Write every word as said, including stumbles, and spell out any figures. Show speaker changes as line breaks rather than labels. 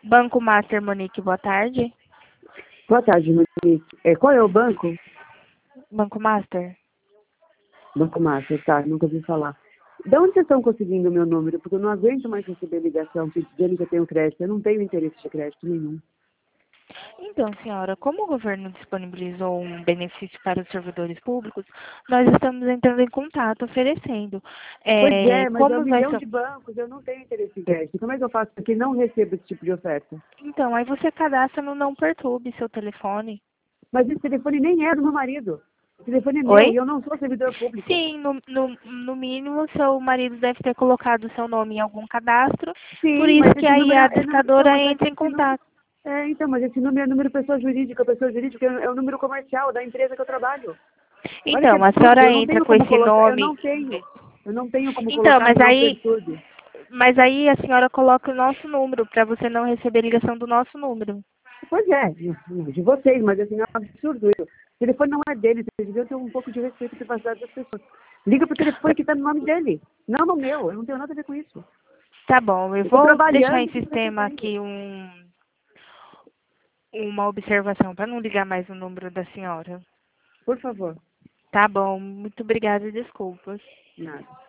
Banco Master, Monique, boa tarde.
Boa tarde, Monique. É, qual é o banco?
Banco Master?
Banco Master, tá, nunca ouvi falar. De onde vocês estão conseguindo o meu número? Porque eu não aguento mais receber ligação dizendo que eu tenho crédito. Eu não tenho interesse de crédito nenhum.
Então, senhora, como o governo disponibilizou um benefício para os servidores públicos, nós estamos entrando em contato, oferecendo.
Pois
É,
é, mas há um
como vai
milhão
ser...
de bancos, eu não tenho interesse em crédito. Como é que eu faço porque não recebo esse tipo de oferta?
Então, aí você cadastra no Não Perturbe seu telefone.
Mas esse telefone nem é do meu marido. O telefone é meu
Oi?
e eu não sou servidor público.
Sim, no, no, no mínimo, seu marido deve ter colocado seu nome em algum cadastro, por
Sim,
isso
mas
que
esse
aí
número
a
é número. Então,
discadora
mas só que
entra em
esse número.
contato.
É, então, mas esse número é número pessoa jurídica. Pessoa jurídica é é o número comercial da empresa que eu trabalho. Olha que
Então, a
absurdo,
senhora
eu não
entra
tenho
com
como
esse
colocar, eu
nome.
não tenho, eu não tenho como
Então,
colocar
mas
no não
aí,
perturbe.
mas aí a senhora coloca o nosso número, para você não receber ligação do nosso número.
Pois é, de vocês, mas assim, é um absurdo isso. O telefone não é dele, vocês deviam ter um pouco de respeito e privacidade das pessoas. Liga pro telefone que está no nome dele, não no meu, eu não tenho nada a ver com isso.
Tá bom, eu
Eu estou
vou deixar em
trabalhando e fico
sistema
recebendo.
aqui um, uma observação, para não ligar mais o número da senhora.
Por favor,
Tá bom, muito obrigada e desculpas.
nada.